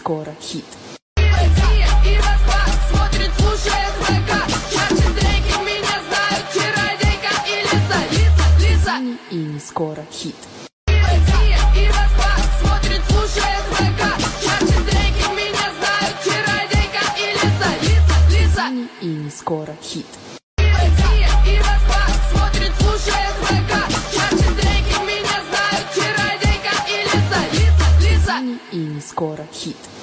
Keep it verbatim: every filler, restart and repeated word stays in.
скоро хит. Россия и Москва смотрит, слушает ВК. Чарчи треки меня знают, чародейка и Лиса, Лиса, Лиса. И не скоро хит. Россия и Москва смотрит, слушает ВК. Чарчи треки меня знают, чародейка и Лиса, Лиса, Лиса. И не скоро хит. Россия и Москва смотрит, слушает ВК. Чарчи треки меня знают, чародейка и Лиса, Лиса, Лиса. И не скоро хит.